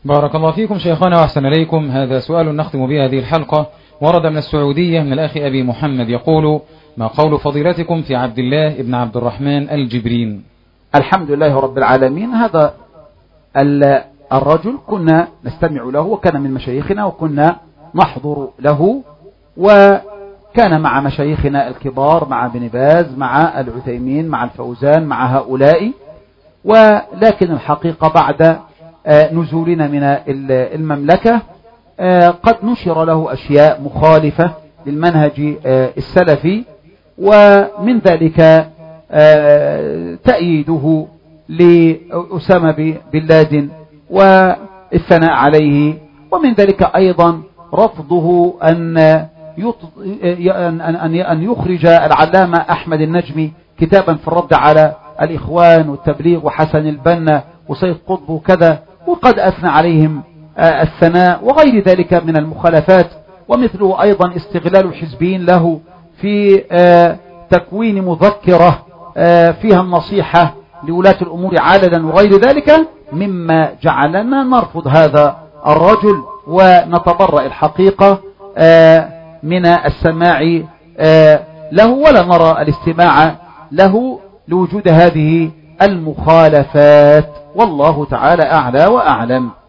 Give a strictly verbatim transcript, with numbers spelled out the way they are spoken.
بارك الله فيكم شيخنا وأحسن إليكم. هذا سؤال نختم به هذه الحلقة، ورد من السعودية من الأخ أبي محمد يقول: ما قول فضيلتكم في عبد الله ابن عبد الرحمن الجبرين؟ الحمد لله رب العالمين. هذا الرجل كنا نستمع له، وكان من مشايخنا، وكنا نحضر له، وكان مع مشايخنا الكبار، مع ابن باز، مع العثيمين، مع الفوزان، مع هؤلاء. ولكن الحقيقة بعد نزولنا من المملكة قد نشر له أشياء مخالفة للمنهج السلفي، ومن ذلك تأييده لأسامة بن لادن والثناء عليه، ومن ذلك أيضا رفضه أن أن يخرج العلامة أحمد النجمي كتابا في الرد على الإخوان والتبليغ وحسن البنا وسيد قطب وكذا، وقد أثنى عليهم الثناء وغير ذلك من المخالفات. ومثله أيضا استغلال الحزبيين له في تكوين مذكرة فيها النصيحة لولاة الأمور عالدا وغير ذلك، مما جعلنا نرفض هذا الرجل ونتبرأ الحقيقة من السماع له، ولا نرى الاستماع له لوجود هذه المخالفات، والله تعالى أعلى وأعلم.